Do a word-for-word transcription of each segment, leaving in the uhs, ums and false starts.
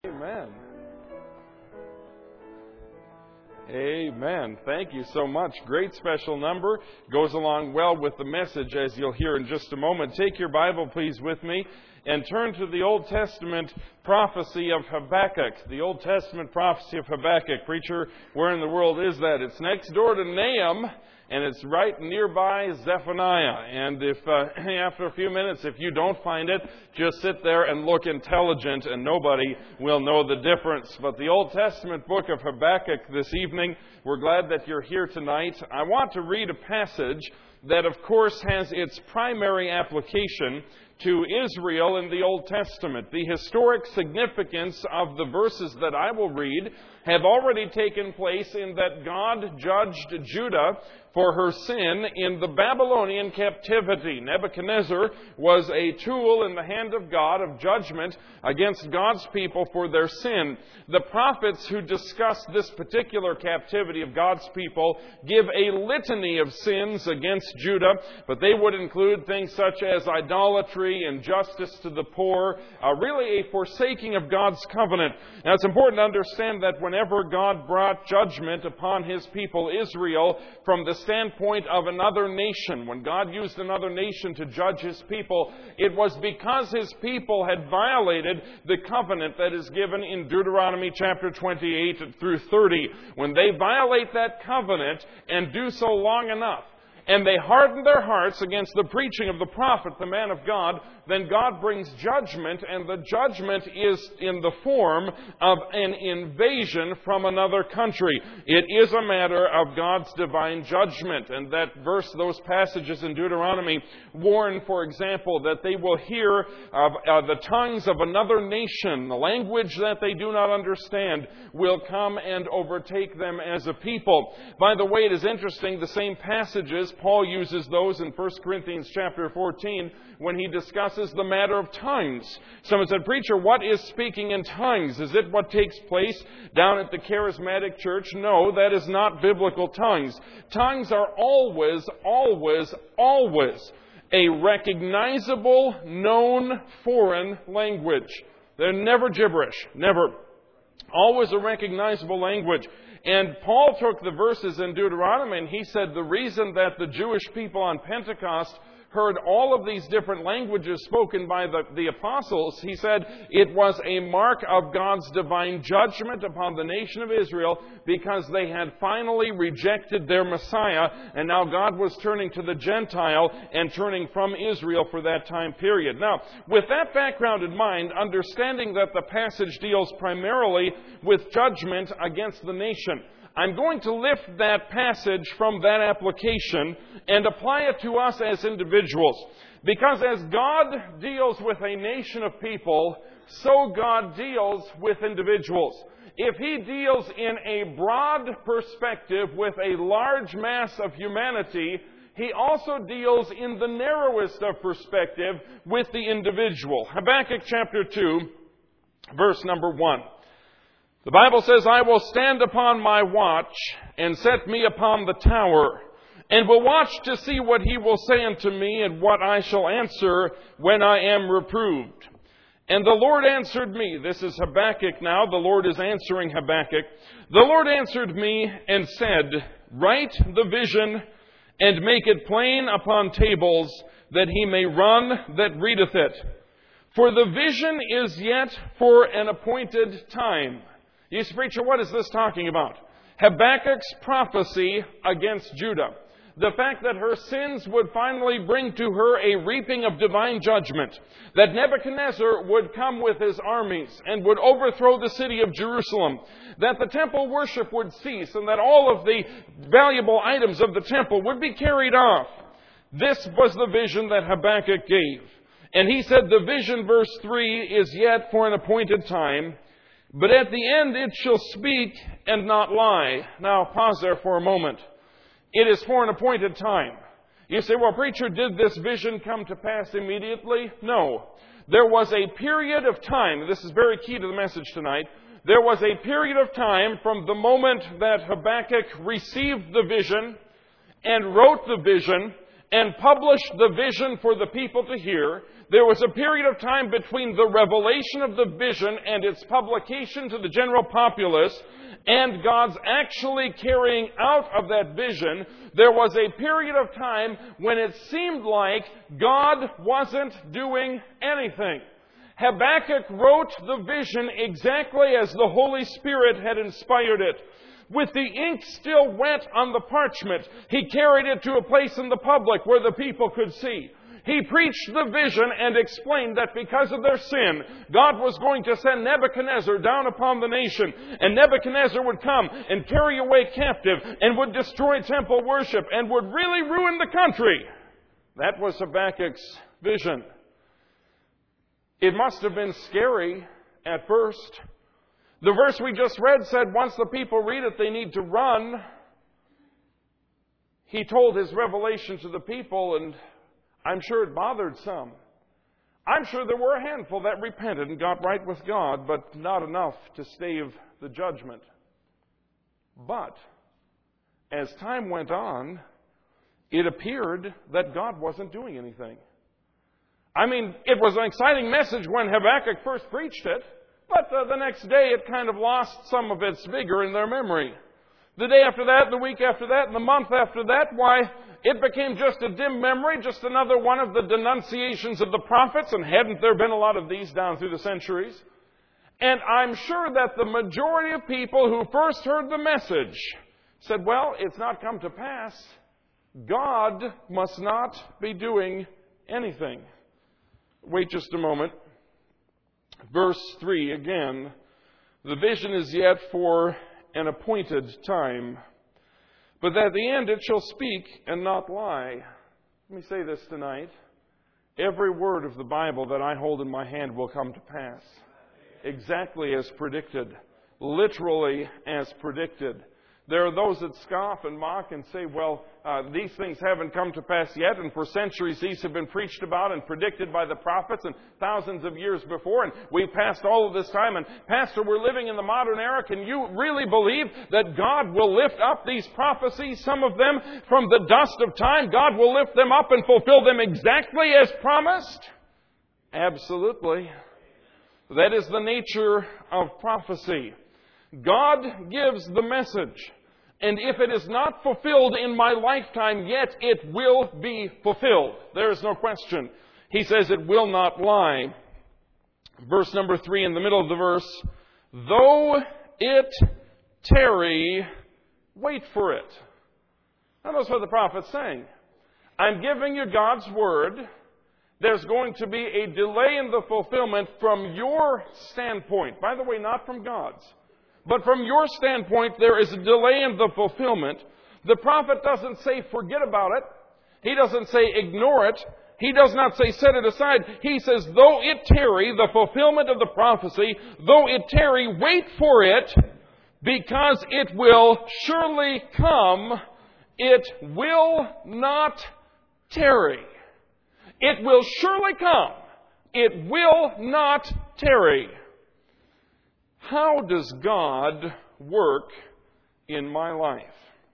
Amen. Amen. Thank you so much. Great special number. Goes along well with the message, as you'll hear in just a moment. Take your Bible, please, with me, and turn to the Old Testament prophecy of Habakkuk. The Old Testament prophecy of Habakkuk. Preacher, where in the world is that? It's next door to Nahum, and it's right nearby Zephaniah. And if uh, after a few minutes, if you don't find it, just sit there and look intelligent, and nobody will know the difference. But the Old Testament book of Habakkuk this evening, we're glad that you're here tonight. I want to read a passage that, of course, has its primary application to Israel in the Old Testament. The historic significance of the verses that I will read have already taken place in that God judged Judah for her sin in the Babylonian captivity. Nebuchadnezzar was a tool in the hand of God of judgment against God's people for their sin. The prophets who discuss this particular captivity of God's people give a litany of sins against Judah, but they would include things such as idolatry, injustice to the poor, uh, really a forsaking of God's covenant. Now, it's important to understand that whenever God brought judgment upon His people Israel from the standpoint of another nation, when God used another nation to judge His people, it was because His people had violated the covenant that is given in Deuteronomy chapter twenty-eight through thirty. When they violate that covenant and do so long enough, and they harden their hearts against the preaching of the prophet, the man of God, then God brings judgment, and the judgment is in the form of an invasion from another country. It is a matter of God's divine judgment. And that verse, those passages in Deuteronomy warn, for example, that they will hear of uh, the tongues of another nation, the language that they do not understand, will come and overtake them as a people. By the way, it is interesting, the same passages, Paul uses those in First Corinthians chapter fourteen when he discusses the matter of tongues. Someone said, "Preacher, what is speaking in tongues? Is it what takes place down at the charismatic church?" No, that is not biblical tongues. Tongues are always, always, always a recognizable, known foreign language. They're never gibberish. Never. Always a recognizable language. And Paul took the verses in Deuteronomy and he said the reason that the Jewish people on Pentecost heard all of these different languages spoken by the, the apostles, he said it was a mark of God's divine judgment upon the nation of Israel because they had finally rejected their Messiah, and now God was turning to the Gentile and turning from Israel for that time period. Now, with that background in mind, understanding that the passage deals primarily with judgment against the nation, I'm going to lift that passage from that application and apply it to us as individuals. Because as God deals with a nation of people, so God deals with individuals. If He deals in a broad perspective with a large mass of humanity, He also deals in the narrowest of perspective with the individual. Habakkuk chapter two, verse number one. The Bible says, "I will stand upon my watch and set me upon the tower, and will watch to see what He will say unto me, and what I shall answer when I am reproved. And the Lord answered me," this is Habakkuk now, the Lord is answering Habakkuk, "The Lord answered me and said, Write the vision and make it plain upon tables, that he may run that readeth it. For the vision is yet for an appointed time." You say, "Preacher, what is this talking about?" Habakkuk's prophecy against Judah. The fact that her sins would finally bring to her a reaping of divine judgment. That Nebuchadnezzar would come with his armies and would overthrow the city of Jerusalem. That the temple worship would cease and that all of the valuable items of the temple would be carried off. This was the vision that Habakkuk gave. And he said the vision, verse three, is yet for an appointed time. But at the end it shall speak and not lie. Now, pause there for a moment. It is for an appointed time. You say, "Well, preacher, did this vision come to pass immediately?" No. There was a period of time. This is very key to the message tonight. There was a period of time from the moment that Habakkuk received the vision and wrote the vision and published the vision for the people to hear. There was a period of time between the revelation of the vision and its publication to the general populace and God's actually carrying out of that vision. There was a period of time when it seemed like God wasn't doing anything. Habakkuk wrote the vision exactly as the Holy Spirit had inspired it. With the ink still wet on the parchment, he carried it to a place in the public where the people could see. He preached the vision and explained that because of their sin, God was going to send Nebuchadnezzar down upon the nation. And Nebuchadnezzar would come and carry away captive and would destroy temple worship and would really ruin the country. That was Habakkuk's vision. It must have been scary at first. The verse we just read said once the people read it, they need to run. He told his revelation to the people, and I'm sure it bothered some. I'm sure there were a handful that repented and got right with God, but not enough to stave the judgment. But as time went on, it appeared that God wasn't doing anything. I mean, it was an exciting message when Habakkuk first preached it, but uh, the next day it kind of lost some of its vigor in their memory. The day after that, the week after that, and the month after that, why, it became just a dim memory, just another one of the denunciations of the prophets, and hadn't there been a lot of these down through the centuries? And I'm sure that the majority of people who first heard the message said, well, it's not come to pass. God must not be doing anything. Wait just a moment. Verse three again. The vision is yet for an appointed time, but at the end it shall speak and not lie. Let me say this tonight. Every word of the Bible that I hold in my hand will come to pass. Exactly as predicted. Literally as predicted. There are those that scoff and mock and say, well, uh, these things haven't come to pass yet, and for centuries these have been preached about and predicted by the prophets and thousands of years before, and we've passed all of this time, and Pastor, we're living in the modern era. Can you really believe that God will lift up these prophecies, some of them from the dust of time? God will lift them up and fulfill them exactly as promised? Absolutely. That is the nature of prophecy. God gives the message, and if it is not fulfilled in my lifetime, yet it will be fulfilled. There is no question. He says it will not lie. Verse number three in the middle of the verse, though it tarry, wait for it. Now that's what the prophet's saying. I'm giving you God's word. There's going to be a delay in the fulfillment from your standpoint. By the way, not from God's. But from your standpoint, there is a delay in the fulfillment. The prophet doesn't say forget about it. He doesn't say ignore it. He does not say set it aside. He says, though it tarry, the fulfillment of the prophecy, though it tarry, wait for it, because it will surely come. It will not tarry. It will surely come. It will not tarry. How does God work in my life?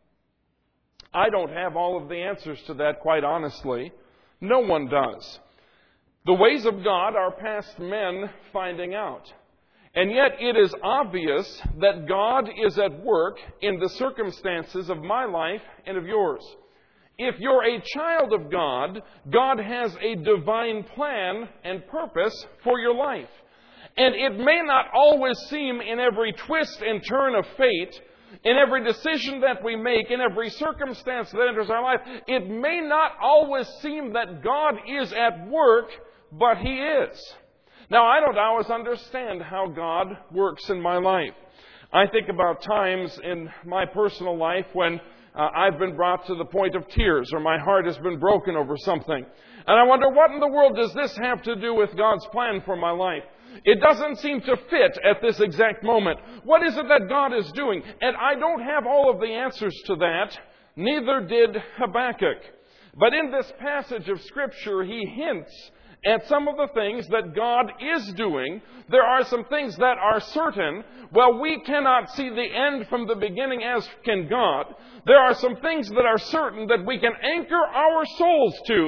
I don't have all of the answers to that, quite honestly. No one does. The ways of God are past men finding out. And yet it is obvious that God is at work in the circumstances of my life and of yours. If you're a child of God, God has a divine plan and purpose for your life. And it may not always seem in every twist and turn of fate, in every decision that we make, in every circumstance that enters our life, it may not always seem that God is at work, but He is. Now, I don't always understand how God works in my life. I think about times in my personal life when uh, I've been brought to the point of tears, or my heart has been broken over something. And I wonder, what in the world does this have to do with God's plan for my life? It doesn't seem to fit at this exact moment. What is it that God is doing? And I don't have all of the answers to that. Neither did Habakkuk. But in this passage of Scripture, he hints at some of the things that God is doing. There are some things that are certain. Well, we cannot see the end from the beginning, as can God. There are some things that are certain that we can anchor our souls to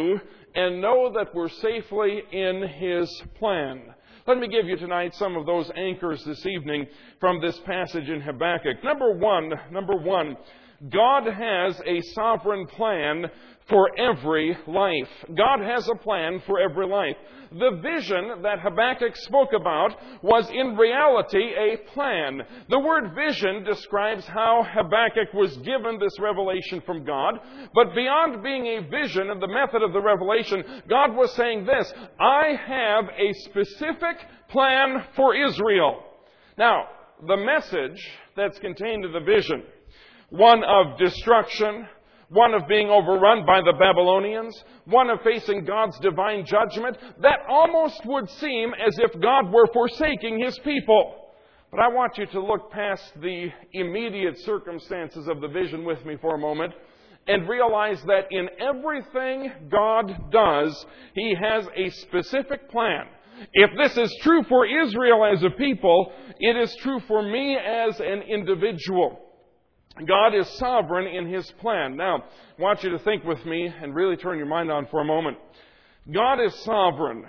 and know that we're safely in His plan. Let me give you tonight some of those anchors this evening from this passage in Habakkuk. Number one, number one, God has a sovereign plan for every life. God has a plan for every life. The vision that Habakkuk spoke about was in reality a plan. The word vision describes how Habakkuk was given this revelation from God. But beyond being a vision and the method of the revelation, God was saying this: I have a specific plan for Israel. Now, the message that's contained in the vision, one of destruction, one of being overrun by the Babylonians, one of facing God's divine judgment, that almost would seem as if God were forsaking His people. But I want you to look past the immediate circumstances of the vision with me for a moment and realize that in everything God does, He has a specific plan. If this is true for Israel as a people, it is true for me as an individual. God is sovereign in His plan. Now, I want you to think with me and really turn your mind on for a moment. God is sovereign.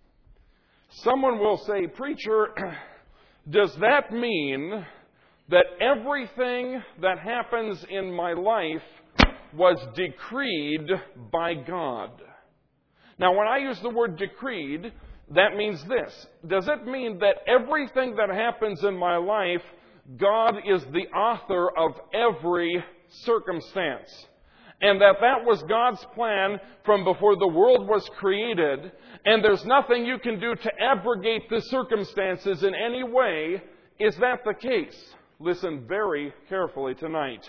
Someone will say, "Preacher, does that mean that everything that happens in my life was decreed by God?" Now, when I use the word decreed, that means this. Does it mean that everything that happens in my life, God is the author of every circumstance, and that that was God's plan from before the world was created, and there's nothing you can do to abrogate the circumstances in any way? Is that the case? Listen very carefully tonight.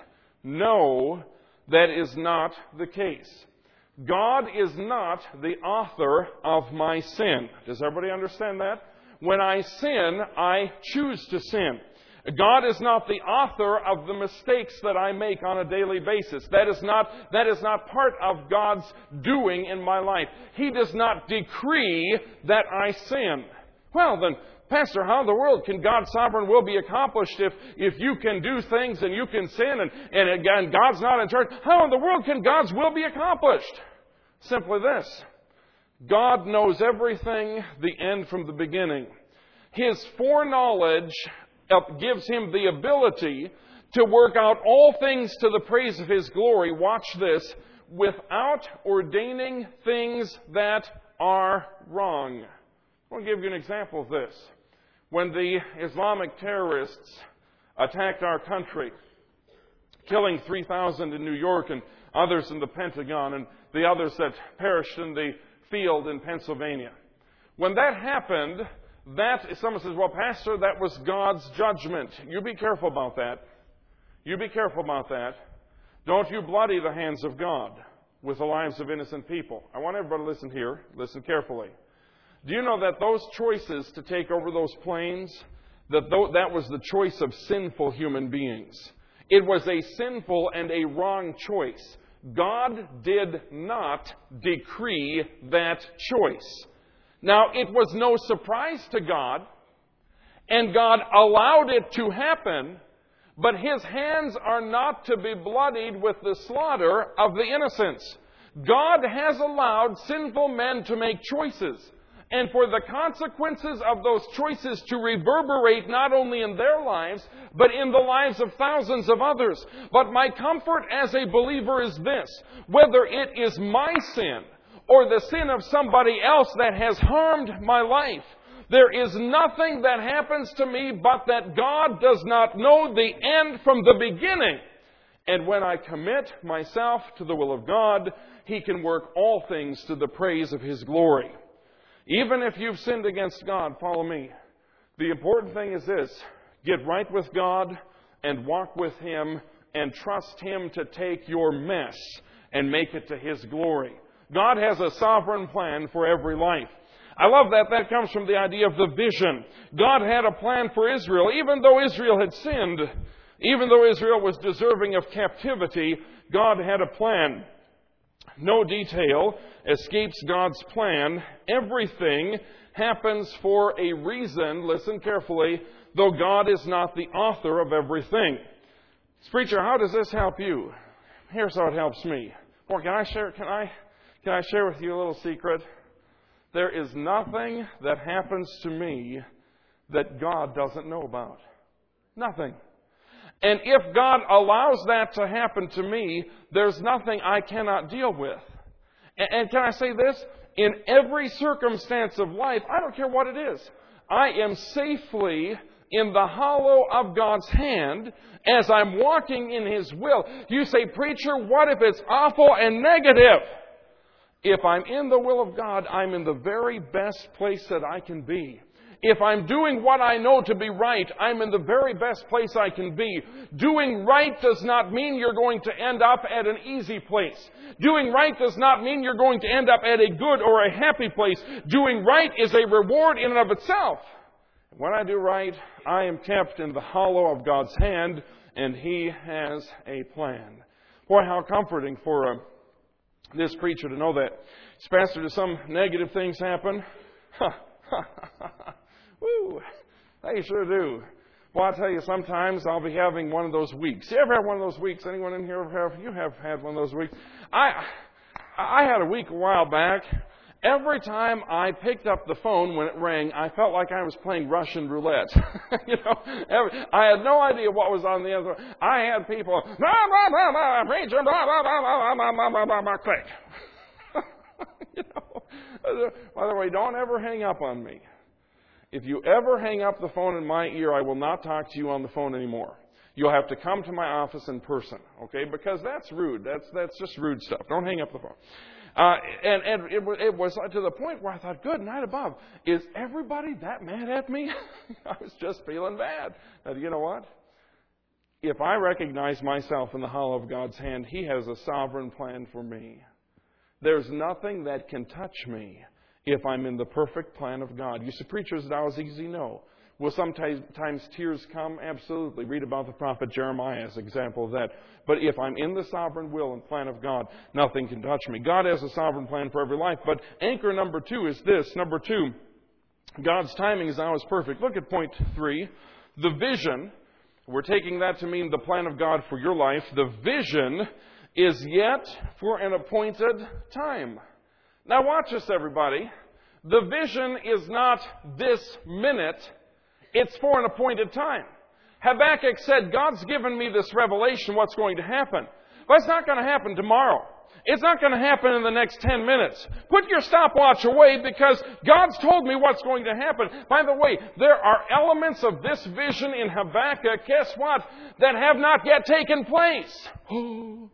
No, that is not the case. God is not the author of my sin. Does everybody understand that? When I sin, I choose to sin. God is not the author of the mistakes that I make on a daily basis. That is not, that is not part of God's doing in my life. He does not decree that I sin. Well, then, Pastor, how in the world can God's sovereign will be accomplished if, if you can do things and you can sin and, and again, God's not in charge? How in the world can God's will be accomplished? Simply this: God knows everything, the end from the beginning. His foreknowledge gives Him the ability to work out all things to the praise of His glory, watch this, without ordaining things that are wrong. I want to give you an example of this. When the Islamic terrorists attacked our country, killing three thousand in New York and others in the Pentagon and the others that perished in the field in Pennsylvania. When that happened, that, someone says, "Well, Pastor, that was God's judgment." You be careful about that. You be careful about that. Don't you bloody the hands of God with the lives of innocent people. I want everybody to listen here. Listen carefully. Do you know that those choices to take over those planes, that that was the choice of sinful human beings? It was a sinful and a wrong choice. God did not decree that choice. Now, it was no surprise to God, and God allowed it to happen, but His hands are not to be bloodied with the slaughter of the innocents. God has allowed sinful men to make choices, and for the consequences of those choices to reverberate not only in their lives, but in the lives of thousands of others. But my comfort as a believer is this: whether it is my sin or the sin of somebody else that has harmed my life, there is nothing that happens to me but that God does not know the end from the beginning. And when I commit myself to the will of God, He can work all things to the praise of His glory. Even if you've sinned against God, follow me. The important thing is this: get right with God and walk with Him and trust Him to take your mess and make it to His glory. God has a sovereign plan for every life. I love that. That comes from the idea of the vision. God had a plan for Israel. Even though Israel had sinned, even though Israel was deserving of captivity, God had a plan. No detail escapes God's plan. Everything happens for a reason. Listen carefully. Though God is not the author of everything. Preacher, how does this help you? Here's how it helps me. Or can I share? Can I? Can I share with you a little secret? There is nothing that happens to me that God doesn't know about. Nothing. And if God allows that to happen to me, there's nothing I cannot deal with. And can I say this? In every circumstance of life, I don't care what it is, I am safely in the hollow of God's hand as I'm walking in His will. You say, preacher, what if it's awful and negative? If I'm in the will of God, I'm in the very best place that I can be. If I'm doing what I know to be right, I'm in the very best place I can be. Doing right does not mean you're going to end up at an easy place. Doing right does not mean you're going to end up at a good or a happy place. Doing right is a reward in and of itself. When I do right, I am kept in the hollow of God's hand, and He has a plan. Boy, how comforting for a this preacher to know that. It's, Pastor, do some negative things happen? Woo! They sure do. Well, I'll tell you, sometimes I'll be having one of those weeks. You ever have one of those weeks? Anyone in here have? You have had one of those weeks. I I had a week a while back. Every time I picked up the phone when it rang, I felt like I was playing Russian roulette. you know, every, I had no idea what was on the other. I had people, blah, blah, blah, blah, preacher, blah, blah, blah, blah, blah, blah, blah, blah, blah, click. you know, by the way, don't ever hang up on me. If you ever hang up the phone in my ear, I will not talk to you on the phone anymore. You'll have to come to my office in person, okay? Because that's rude. That's that's just rude stuff. Don't hang up the phone. Uh, and and it, it was to the point where I thought, good night above. Is everybody that mad at me? I was just feeling bad. Now, you know what? If I recognize myself in the hollow of God's hand, He has a sovereign plan for me. There's nothing that can touch me if I'm in the perfect plan of God. You see, preachers, it always easy no. Will sometimes tears come? Absolutely. Read about the prophet Jeremiah as an example of that. But if I'm in the sovereign will and plan of God, nothing can touch me. God has a sovereign plan for every life. But anchor number two is this. Number two, God's timing is always perfect. Look at point three. The vision, we're taking that to mean the plan of God for your life. The vision is yet for an appointed time. Now watch this, everybody. The vision is not this minute. It's for an appointed time. Habakkuk said, God's given me this revelation, what's going to happen. But it's not going to happen tomorrow. It's not going to happen in the next ten minutes. Put your stopwatch away because God's told me what's going to happen. By the way, there are elements of this vision in Habakkuk, guess what, that have not yet taken place. Oh,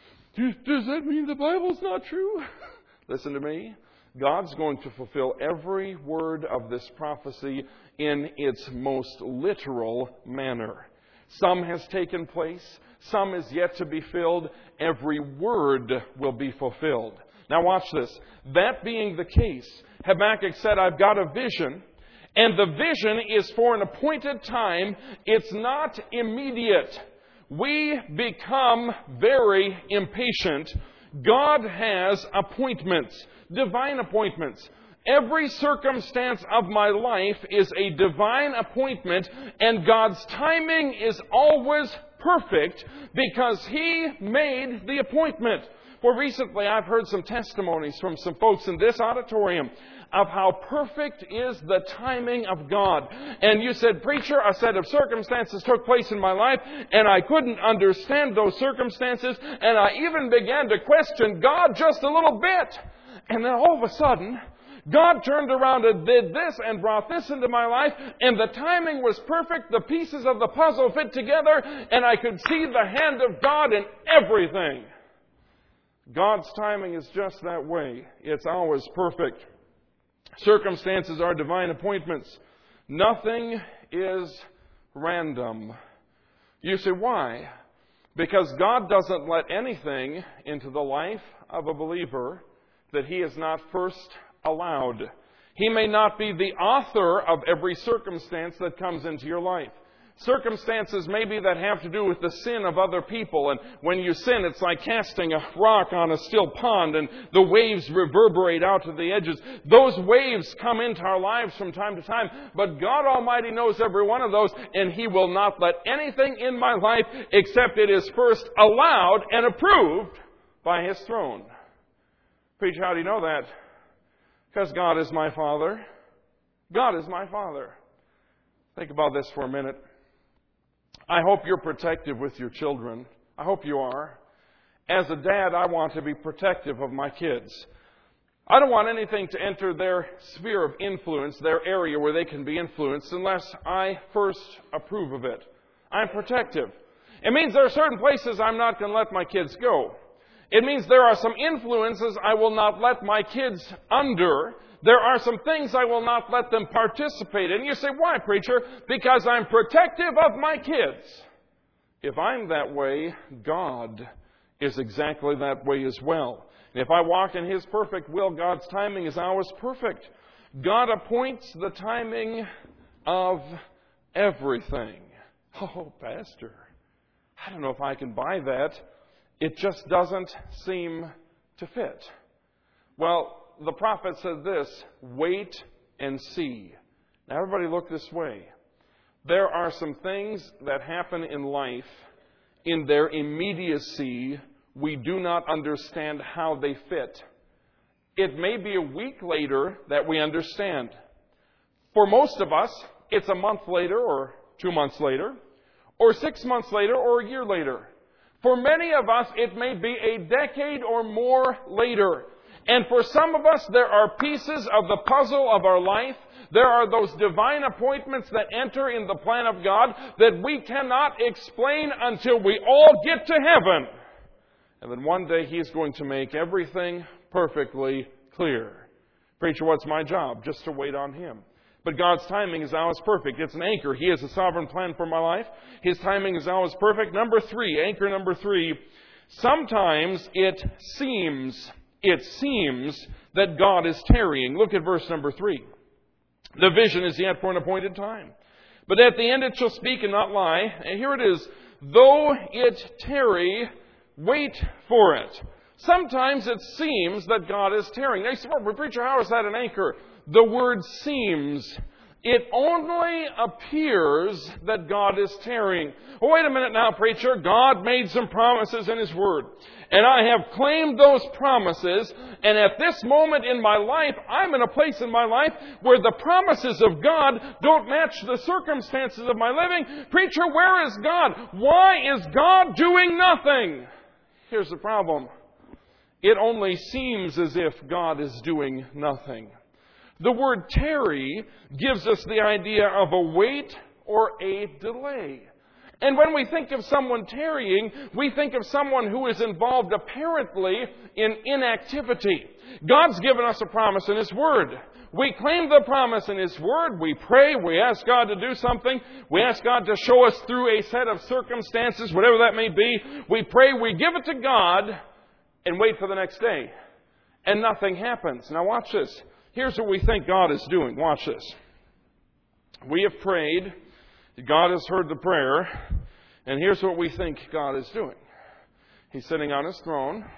does that mean the Bible's not true? Listen to me. God's going to fulfill every word of this prophecy in its most literal manner. Some has taken place. Some is yet to be filled. Every word will be fulfilled. Now watch this. That being the case, Habakkuk said, I've got a vision. And the vision is for an appointed time. It's not immediate. We become very impatient. God has appointments, divine appointments. Every circumstance of my life is a divine appointment, and God's timing is always perfect because He made the appointment. For recently I've heard some testimonies from some folks in this auditorium of how perfect is the timing of God. And you said, preacher, a set of circumstances took place in my life, and I couldn't understand those circumstances, and I even began to question God just a little bit. And then all of a sudden, God turned around and did this and brought this into my life, and the timing was perfect. The pieces of the puzzle fit together, and I could see the hand of God in everything. God's timing is just that way. It's always perfect. Circumstances are divine appointments. Nothing is random. You say, why? Because God doesn't let anything into the life of a believer that He has not first allowed. He may not be the author of every circumstance that comes into your life. Circumstances maybe that have to do with the sin of other people. And when you sin, it's like casting a rock on a still pond and the waves reverberate out to the edges. Those waves come into our lives from time to time. But God Almighty knows every one of those, and He will not let anything in my life except it is first allowed and approved by His throne. Preacher, how do you know that? Because God is my Father. God is my Father. Think about this for a minute. I hope you're protective with your children. I hope you are. As a dad, I want to be protective of my kids. I don't want anything to enter their sphere of influence, their area where they can be influenced, unless I first approve of it. I'm protective. It means there are certain places I'm not going to let my kids go. It means there are some influences I will not let my kids under. There are some things I will not let them participate in. You say, why, preacher? Because I'm protective of my kids. If I'm that way, God is exactly that way as well. And if I walk in His perfect will, God's timing is always perfect. God appoints the timing of everything. Oh, Pastor, I don't know if I can buy that. It just doesn't seem to fit. Well, the prophet said this, wait and see. Now, everybody look this way. There are some things that happen in life in their immediacy. We do not understand how they fit. It may be a week later that we understand. For most of us, it's a month later or two months later, or six months later or a year later. For many of us, it may be a decade or more later. And for some of us, there are pieces of the puzzle of our life. There are those divine appointments that enter in the plan of God that we cannot explain until we all get to heaven. And then one day He's going to make everything perfectly clear. Preacher, what's my job? Just to wait on Him. But God's timing is always perfect. It's an anchor. He has a sovereign plan for my life. His timing is always perfect. Number three, anchor number three. Sometimes it seems, it seems that God is tarrying. Look at verse number three. The vision is yet for an appointed time. But at the end it shall speak and not lie. And here it is. Though it tarry, wait for it. Sometimes it seems that God is tarrying. Now you say, well, preacher, how is that an anchor? The word seems. It only appears that God is tarrying. Oh, wait a minute now, preacher. God made some promises in His Word. And I have claimed those promises. And at this moment in my life, I'm in a place in my life where the promises of God don't match the circumstances of my living. Preacher, where is God? Why is God doing nothing? Here's the problem. It only seems as if God is doing nothing. The word tarry gives us the idea of a wait or a delay. And when we think of someone tarrying, we think of someone who is involved apparently in inactivity. God's given us a promise in His Word. We claim the promise in His Word. We pray. We ask God to do something. We ask God to show us through a set of circumstances, whatever that may be. We pray. We give it to God and wait for the next day. And nothing happens. Now watch this. Here's what we think God is doing. Watch this. We have prayed. God has heard the prayer. And here's what we think God is doing. He's sitting on His throne.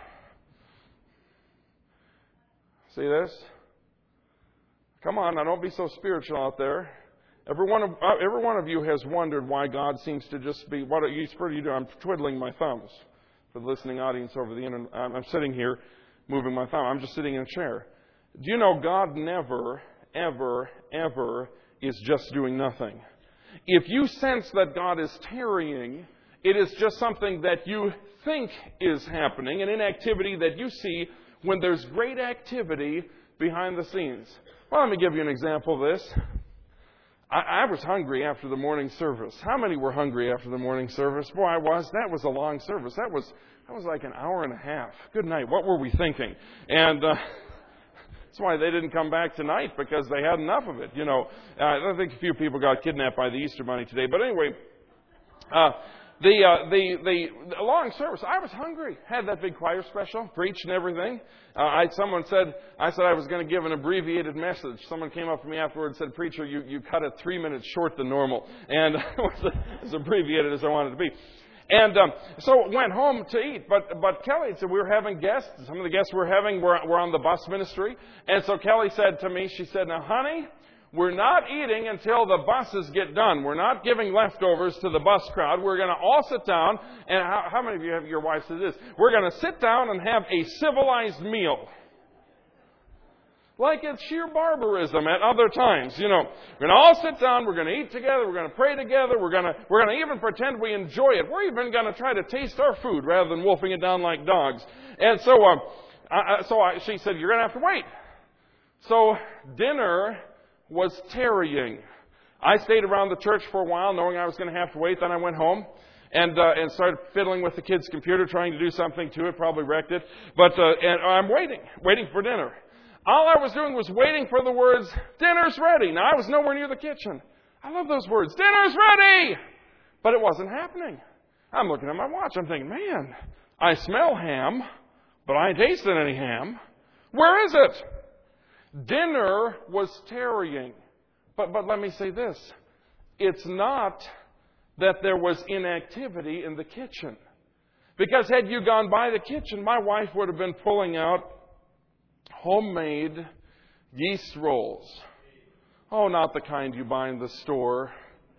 See this? Come on, now don't be so spiritual out there. Every one of, uh, every one of you has wondered why God seems to just be... What are you, what are you doing? I'm twiddling my thumbs. For the listening audience over the internet, I'm sitting here moving my thumb. I'm just sitting in a chair. Do you know God never, ever, ever is just doing nothing? If you sense that God is tarrying, it is just something that you think is happening, an inactivity that you see when there's great activity behind the scenes. Well, let me give you an example of this. I, I was hungry after the morning service. How many were hungry after the morning service? Boy, I was. That was a long service. That was that was like an hour and a half. Good night. What were we thinking? And... Uh, That's why they didn't come back tonight, because they had enough of it. You know, uh, I think a few people got kidnapped by the Easter Bunny today. But anyway, uh, the, uh, the the the long service. I was hungry. Had that big choir special, preached and everything. Uh, I someone said I said I was going to give an abbreviated message. Someone came up to me afterwards and said, "Preacher, you you cut it three minutes short than normal," and it was as abbreviated as I wanted it to be. And um, so went home to eat. But but Kelly said we were having guests. Some of the guests we were having were, were on the bus ministry. And so Kelly said to me, she said, "Now, honey, we're not eating until the buses get done. We're not giving leftovers to the bus crowd. We're going to all sit down." And how, how many of you have your wife said this? "We're going to sit down and have a civilized meal." like it's sheer barbarism at other times. You know, we're going to all sit down, we're going to eat together, we're going to pray together, we're going to, we're going to even pretend we enjoy it. We're even going to try to taste our food rather than wolfing it down like dogs. And so, uh, I, so I, she said, you're going to have to wait. So dinner was tarrying. I stayed around the church for a while, knowing I was going to have to wait. Then I went home and uh, and started fiddling with the kids' computer, trying to do something to it. Probably wrecked it. But uh, and I'm waiting, waiting for dinner. All I was doing was waiting for the words, dinner's ready. Now, I was nowhere near the kitchen. I love those words, dinner's ready! But it wasn't happening. I'm looking at my watch. I'm thinking, man, I smell ham, but I ain't tasted any ham. Where is it? Dinner was tarrying. But, but let me say this. It's not that there was inactivity in the kitchen. Because had you gone by the kitchen, my wife would have been pulling out homemade yeast rolls. Oh, not the kind you buy in the store.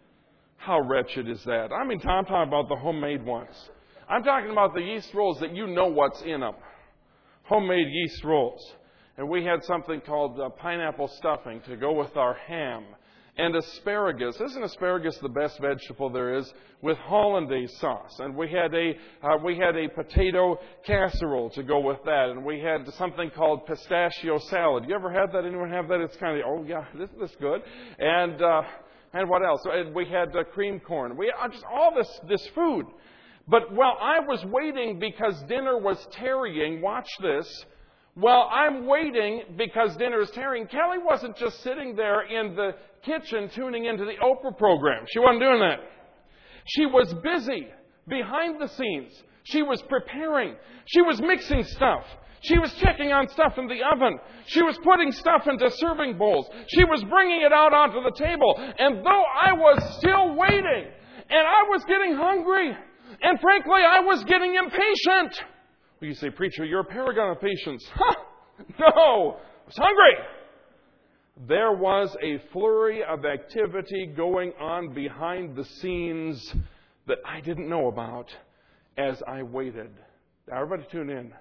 How wretched is that? I mean, I'm talking about the homemade ones. I'm talking about the yeast rolls that you know what's in them. Homemade yeast rolls. And we had something called uh, pineapple stuffing to go with our ham. And asparagus. Isn't asparagus the best vegetable there is? With hollandaise sauce. And we had a uh, we had a potato casserole to go with that. And we had something called pistachio salad. You ever had that? Anyone have that? It's kind of, oh yeah, this this good. And uh, and what else? And we had uh, cream corn. We uh, just all this this food. But while I was waiting because dinner was tarrying, watch this. While I'm waiting because dinner is tarrying, Kelly wasn't just sitting there in the kitchen tuning into the Oprah program. She wasn't doing that. She was busy behind the scenes. She was preparing. She was mixing stuff. She was checking on stuff in the oven. She was putting stuff into serving bowls. She was bringing it out onto the table. And though I was still waiting, and I was getting hungry, and frankly, I was getting impatient. Well, you say, preacher, you're a paragon of patience. Huh? No, I was hungry. There was a flurry of activity going on behind the scenes that I didn't know about as I waited. Now, everybody tune in.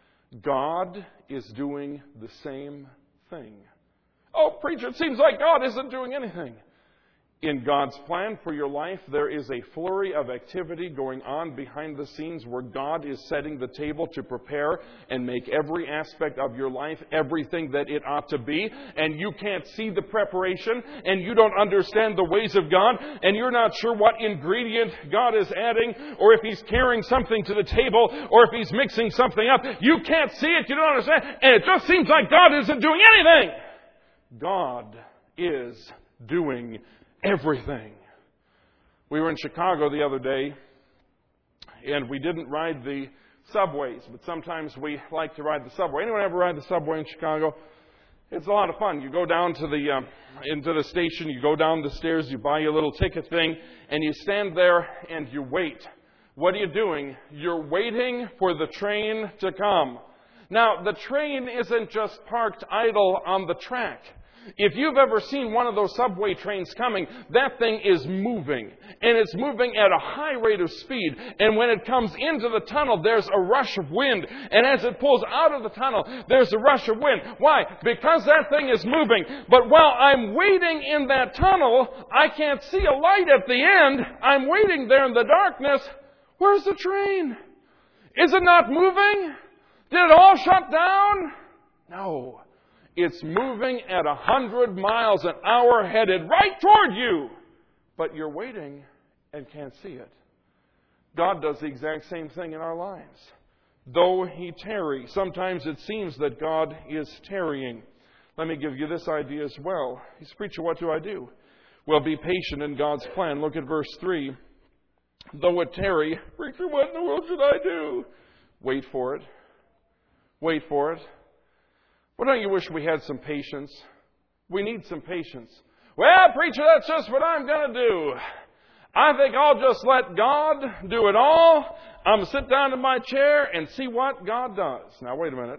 God is doing the same thing. Oh, preacher, it seems like God isn't doing anything. In God's plan for your life, there is a flurry of activity going on behind the scenes where God is setting the table to prepare and make every aspect of your life everything that it ought to be. And you can't see the preparation, and you don't understand the ways of God, and you're not sure what ingredient God is adding, or if He's carrying something to the table, or if He's mixing something up. You can't see it, you don't understand, and it just seems like God isn't doing anything. God is doing everything. We were in Chicago the other day, and we didn't ride the subways, but sometimes we like to ride the subway. Anyone ever ride the subway in Chicago? It's a lot of fun. You go down to the um, into the station, you go down the stairs, you buy your little ticket thing, and you stand there and you wait. What are you doing? You're waiting for the train to come. Now, the train isn't just parked idle on the track. If you've ever seen one of those subway trains coming, that thing is moving. And it's moving at a high rate of speed. And when it comes into the tunnel, there's a rush of wind. And as it pulls out of the tunnel, there's a rush of wind. Why? Because that thing is moving. But while I'm waiting in that tunnel, I can't see a light at the end. I'm waiting there in the darkness. Where's the train? Is it not moving? Did it all shut down? No. It's moving at a hundred miles an hour headed right toward you. But you're waiting and can't see it. God does the exact same thing in our lives. Though He tarry, sometimes it seems that God is tarrying. Let me give you this idea as well. He's preacher, what do I do? Well, be patient in God's plan. Look at verse three. Though it tarry, preacher, what in the world should I do? Wait for it. Wait for it. Well, don't you wish we had some patience? We need some patience. Well, preacher, that's just what I'm going to do. I think I'll just let God do it all. I'm going to sit down in my chair and see what God does. Now, wait a minute.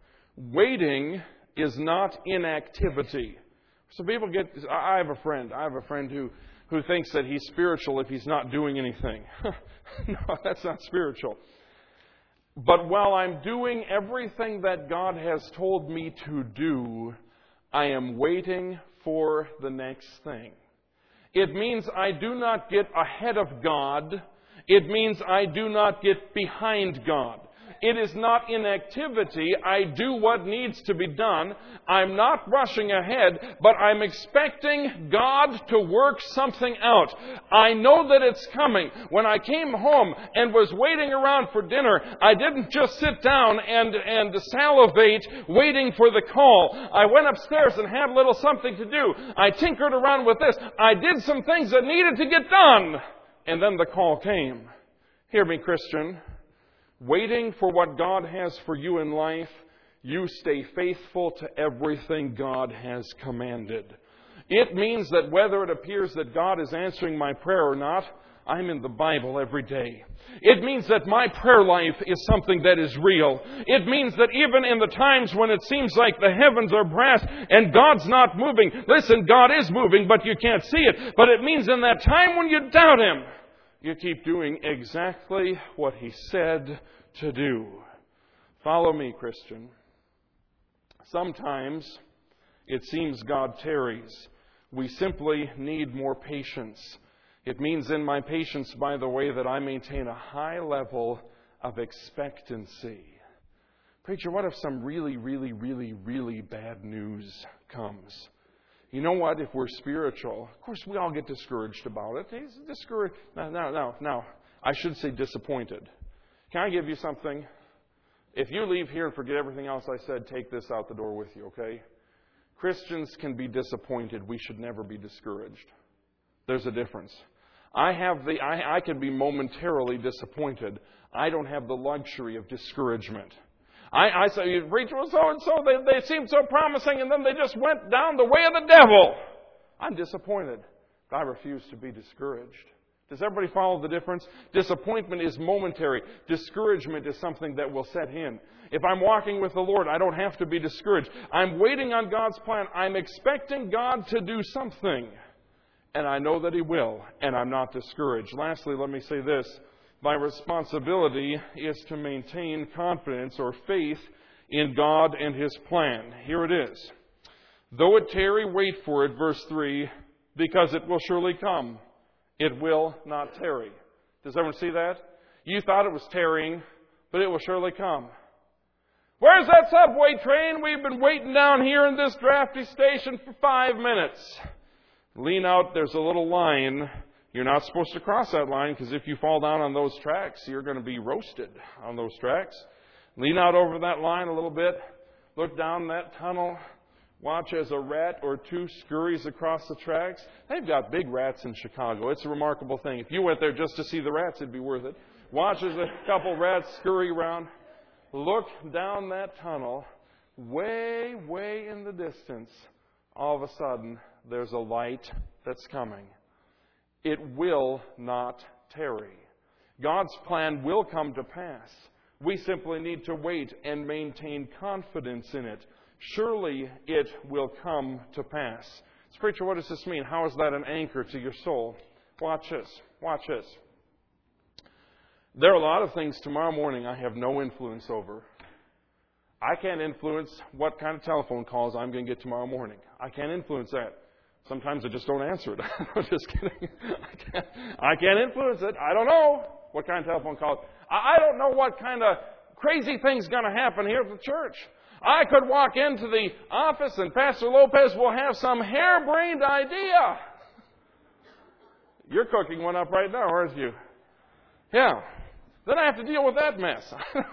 Waiting is not inactivity. Some people get... I have a friend. I have a friend who, who thinks that he's spiritual if he's not doing anything. No, that's not spiritual. But while I'm doing everything that God has told me to do, I am waiting for the next thing. It means I do not get ahead of God. It means I do not get behind God. It is not inactivity. I do what needs to be done. I'm not rushing ahead, but I'm expecting God to work something out. I know that it's coming. When I came home and was waiting around for dinner, I didn't just sit down and, and salivate waiting for the call. I went upstairs and had a little something to do. I tinkered around with this. I did some things that needed to get done. And then the call came. Hear me, Christian. Waiting for what God has for you in life, you stay faithful to everything God has commanded. It means that whether it appears that God is answering my prayer or not, I'm in the Bible every day. It means that my prayer life is something that is real. It means that even in the times when it seems like the heavens are brass and God's not moving, listen, God is moving, but you can't see it. But it means in that time when you doubt Him, you keep doing exactly what He said to do. Follow me, Christian. Sometimes it seems God tarries. We simply need more patience. It means in my patience, by the way, that I maintain a high level of expectancy. Preacher, what if some really, really, really, really bad news comes? You know what? If we're spiritual, of course, we all get discouraged about it. He's discouraged. No, no, no, no. I should say disappointed. Can I give you something? If you leave here and forget everything else I said, take this out the door with you, okay? Christians can be disappointed. We should never be discouraged. There's a difference. I have the. I, I can be momentarily disappointed. I don't have the luxury of discouragement. I, I say, you preach, well, so and so, they, they seemed so promising, and then they just went down the way of the devil. I'm disappointed, but I refuse to be discouraged. Does everybody follow the difference? Disappointment is momentary. Discouragement is something that will set in. If I'm walking with the Lord, I don't have to be discouraged. I'm waiting on God's plan. I'm expecting God to do something. And I know that He will, and I'm not discouraged. Lastly, let me say this. My responsibility is to maintain confidence or faith in God and His plan. Here it is. Though it tarry, wait for it, verse three, because it will surely come. It will not tarry. Does everyone see that? You thought it was tarrying, but it will surely come. Where's that subway train? We've been waiting down here in this drafty station for five minutes. Lean out, there's a little line. You're not supposed to cross that line because if you fall down on those tracks, you're going to be roasted on those tracks. Lean out over that line a little bit. Look down that tunnel. Watch as a rat or two scurries across the tracks. They've got big rats in Chicago. It's a remarkable thing. If you went there just to see the rats, it'd be worth it. Watch as a couple rats scurry around. Look down that tunnel. Way, way in the distance, all of a sudden, there's a light that's coming. It will not tarry. God's plan will come to pass. We simply need to wait and maintain confidence in it. Surely it will come to pass. So, preacher, what does this mean? How is that an anchor to your soul? Watch this. Watch this. There are a lot of things tomorrow morning I have no influence over. I can't influence what kind of telephone calls I'm going to get tomorrow morning. I can't influence that. Sometimes I just don't answer it. I'm just kidding. I can't, I can't influence it. I don't know what kind of telephone calls. I don't know what kind of crazy thing's going to happen here at the church. I could walk into the office and Pastor Lopez will have some harebrained idea. You're cooking one up right now, aren't you? Yeah. Then I have to deal with that mess.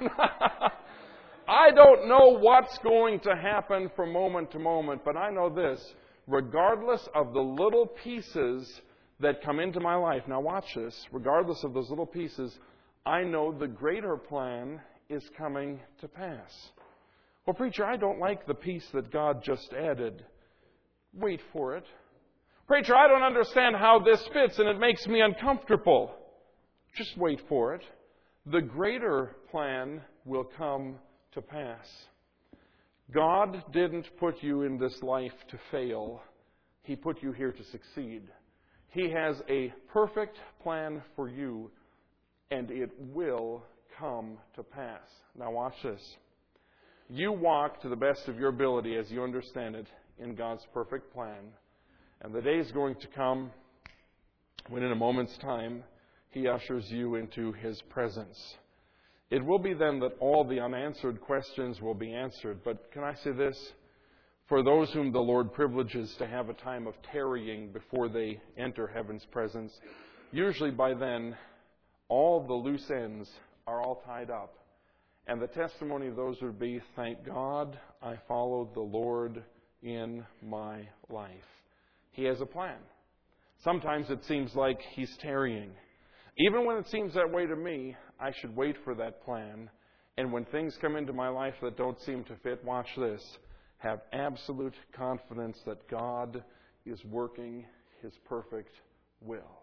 I don't know what's going to happen from moment to moment, but I know this. Regardless of the little pieces that come into my life, now watch this, regardless of those little pieces, I know the greater plan is coming to pass. Well, preacher, I don't like the piece that God just added. Wait for it. Preacher, I don't understand how this fits and it makes me uncomfortable. Just wait for it. The greater plan will come to pass. God didn't put you in this life to fail. He put you here to succeed. He has a perfect plan for you, and it will come to pass. Now watch this. You walk to the best of your ability as you understand it. in God's perfect plan. And the day is going to come when in a moment's time He ushers you into His presence. It will be then that all the unanswered questions will be answered. But can I say this? For those whom the Lord privileges to have a time of tarrying before they enter heaven's presence, usually by then all the loose ends are all tied up. And the testimony of those would be, thank God I followed the Lord in my life. He has a plan. Sometimes it seems like He's tarrying. Even when it seems that way to me, I should wait for that plan. And when things come into my life that don't seem to fit, watch this. Have absolute confidence that God is working His perfect will.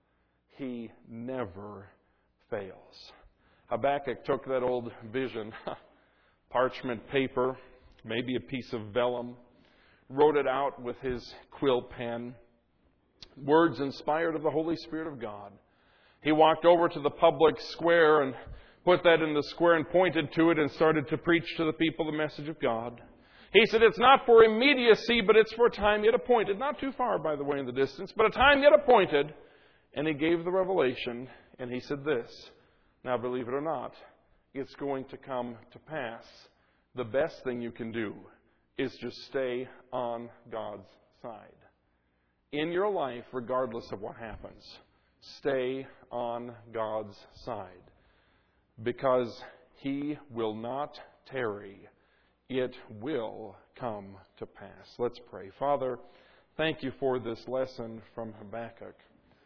He never fails. Habakkuk took that old vision, parchment paper, maybe a piece of vellum, wrote it out with his quill pen, words inspired of the Holy Spirit of God. He walked over to the public square and put that in the square and pointed to it and started to preach to the people the message of God. He said, it's not for immediacy, but it's for a time yet appointed. Not too far, by the way, in the distance, but a time yet appointed. And he gave the revelation, and he said this. Now, believe it or not, it's going to come to pass. The best thing you can do is just stay on God's side. In your life, regardless of what happens, stay on God's side. Because He will not tarry. It will come to pass. Let's pray. Father, thank You for this lesson from Habakkuk.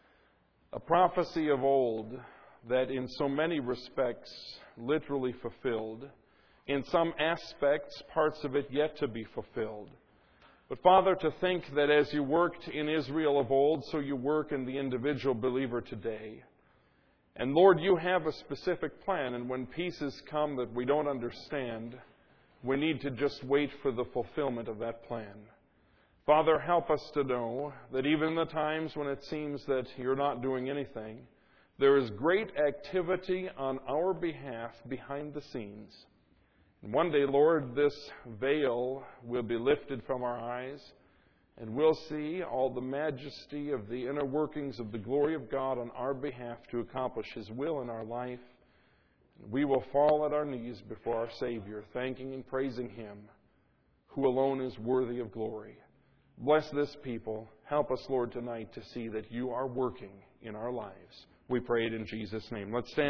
A prophecy of old that in so many respects literally fulfilled. In some aspects, parts of it yet to be fulfilled. But Father, to think that as You worked in Israel of old, so You work in the individual believer today. And Lord, You have a specific plan, and when pieces come that we don't understand, we need to just wait for the fulfillment of that plan. Father, help us to know that even in the times when it seems that You're not doing anything, there is great activity on our behalf behind the scenes. And one day, Lord, this veil will be lifted from our eyes, and we'll see all the majesty of the inner workings of the glory of God on our behalf to accomplish His will in our life. And we will fall at our knees before our Savior, thanking and praising Him, who alone is worthy of glory. Bless this people. Help us, Lord, tonight to see that You are working in our lives. We pray it in Jesus' name. Let's stand.